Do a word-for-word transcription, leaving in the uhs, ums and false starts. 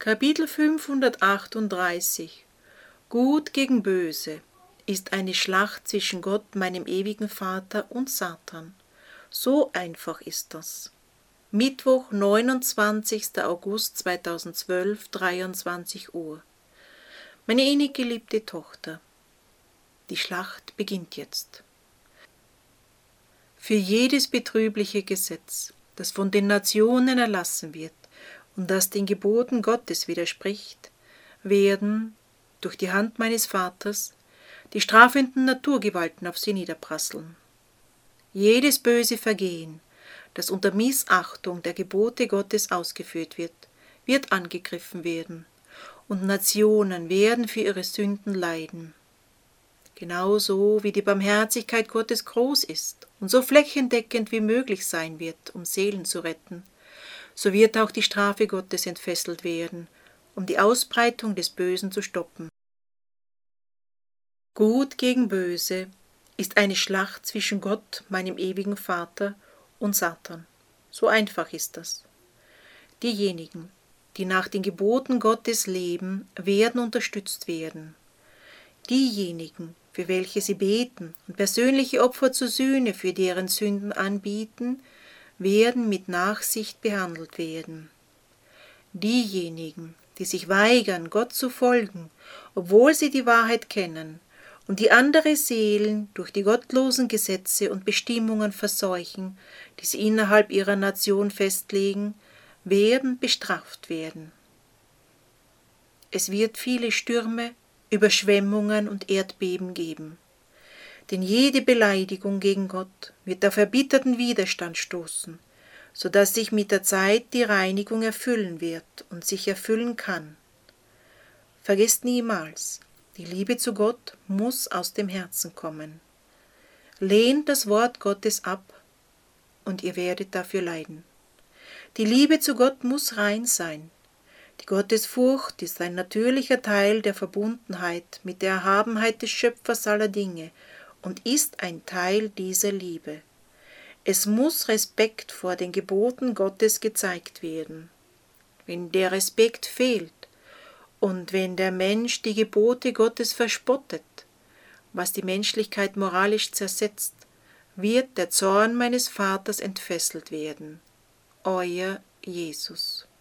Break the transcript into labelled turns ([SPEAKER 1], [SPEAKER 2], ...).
[SPEAKER 1] Kapitel fünfhundertachtunddreißig Gut gegen Böse ist eine Schlacht zwischen Gott, meinem ewigen Vater, und Satan. So einfach ist das. Mittwoch, neunundzwanzigster August zweitausendzwölf, dreiundzwanzig Uhr. Meine innig geliebte Tochter, die Schlacht beginnt jetzt. Für jedes betrübliche Gesetz, das von den Nationen erlassen wird und das den Geboten Gottes widerspricht, werden, durch die Hand meines Vaters, die strafenden Naturgewalten auf sie niederprasseln. Jedes böse Vergehen, das unter Missachtung der Gebote Gottes ausgeführt wird, wird angegriffen werden, und Nationen werden für ihre Sünden leiden. Genauso wie die Barmherzigkeit Gottes groß ist und so flächendeckend wie möglich sein wird, um Seelen zu retten, so wird auch die Strafe Gottes entfesselt werden, um die Ausbreitung des Bösen zu stoppen. Gut gegen Böse ist eine Schlacht zwischen Gott, meinem ewigen Vater, und Satan. So einfach ist das. Diejenigen, die nach den Geboten Gottes leben, werden unterstützt werden. Diejenigen, für welche sie beten und persönliche Opfer zur Sühne für deren Sünden anbieten, werden mit Nachsicht behandelt werden. Diejenigen, die sich weigern, Gott zu folgen, obwohl sie die Wahrheit kennen, und die andere Seelen durch die gottlosen Gesetze und Bestimmungen verseuchen, die sie innerhalb ihrer Nation festlegen, werden bestraft werden. Es wird viele Stürme, Überschwemmungen und Erdbeben geben, denn jede Beleidigung gegen Gott wird auf erbitterten Widerstand stoßen, so dass sich mit der Zeit die Reinigung erfüllen wird und sich erfüllen kann. Vergesst niemals, die Liebe zu Gott muss aus dem Herzen kommen. Lehnt das Wort Gottes ab, und ihr werdet dafür leiden. Die Liebe zu Gott muss rein sein. Die Gottesfurcht ist ein natürlicher Teil der Verbundenheit mit der Erhabenheit des Schöpfers aller Dinge und ist ein Teil dieser Liebe. Es muss Respekt vor den Geboten Gottes gezeigt werden. Wenn der Respekt fehlt und wenn der Mensch die Gebote Gottes verspottet, was die Menschlichkeit moralisch zersetzt, wird der Zorn meines Vaters entfesselt werden. Euer Jesus.